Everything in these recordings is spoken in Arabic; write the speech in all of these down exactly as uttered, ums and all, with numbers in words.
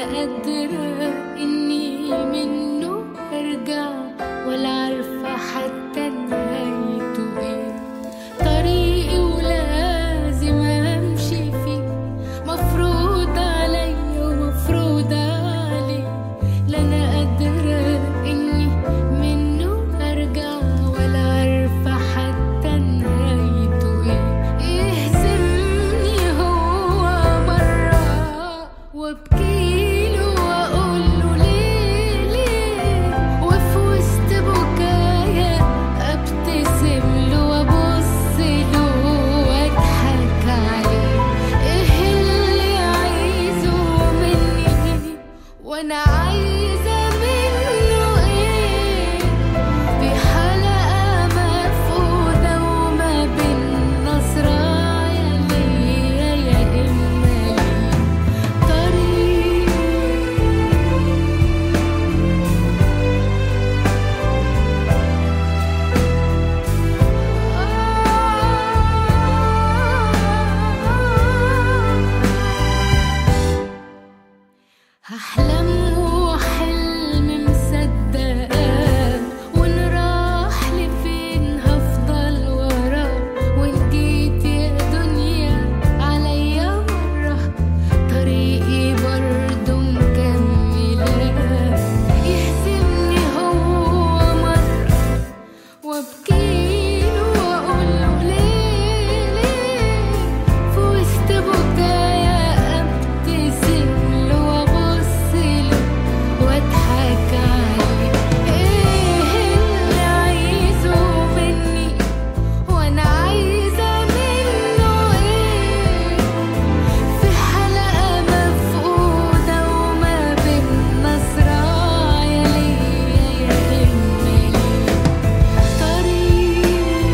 قادرة إني منه أرجع، ولا عارفة حتى نهايته إيه. طريقي ولازم أمشي فيه، مفروض عليا ومفروض عليه. لا أنا قادرة إني منه أرجع، ولا عارفة حتى نهايته إيه. يهزمني هو مرة وابكيله واقوله ليه ليه، وفي وسط بكايا ابتسم له وابص له واضحك عليه. ايه اللي عايزه مني وانا عايزه منه ايه؟ في حلقه مفقوده وما بين نصرايا ليا يا اما ليه طريق. هحلم وحلم مصدقاه، وإن راح لفين هفضل وراه. وإن جيت يا دنيا عليا مرة، طريقي برضه مكملاه. يهزمني هو مرة وابكيله واقوله ليه ليه، في وسط بكايا ابتسم له وابص له واضحك عليه. ايه اللي عايزه مني وانا عايزه منه ايه؟ في حلقه مفقوده وما بين نصرايا ليا يا اما ليه طريق.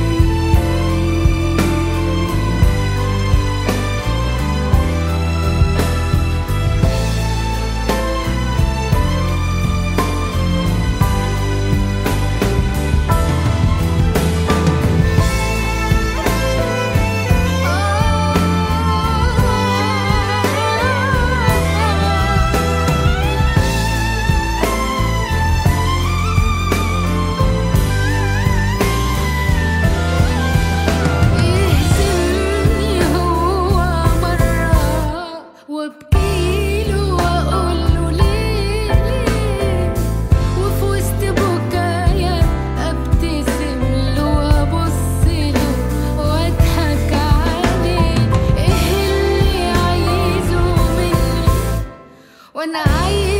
يهزمني هو مرة وابكيله واقوله ليه ليه، وفي وسط بكايا ابتسم له وابص له واضحك عليه. ايه اللي عايزه مني وانا عايزه